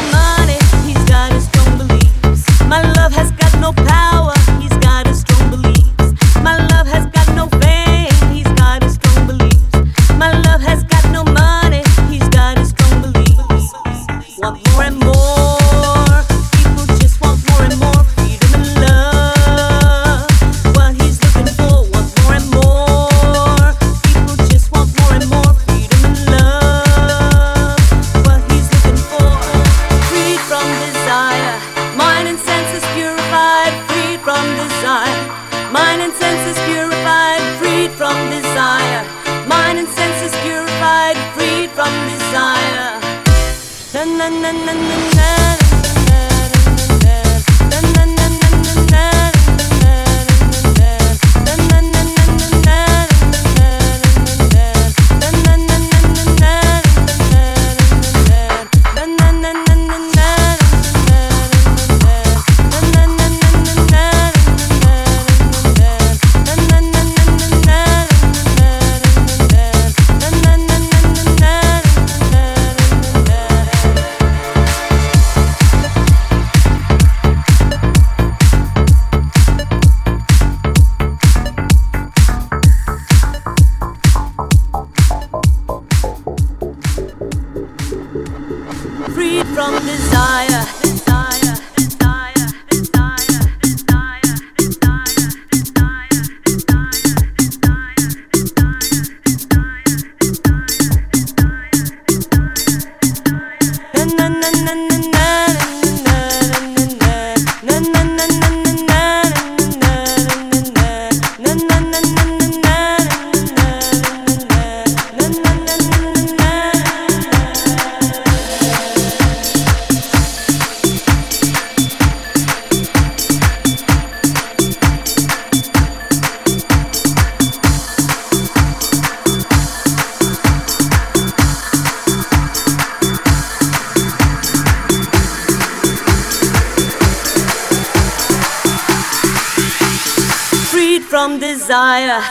money, he's got his strong beliefs. My love has got no power, he's got his strong beliefs. My love has got no fame, he's got his strong beliefs. My love has got no money, he's got his strong beliefs. Want more and more, people just want more and more freedom and love. What he's looking for, want more and more. People just want more and more freedom and love. What he's looking for, freed from desire, mind and senses purified, freed from desire. Mind and senses purified, freed from desire. Mind and senses purified, freed from desire. Na na na na na na. Freed from desire. Freed from desire.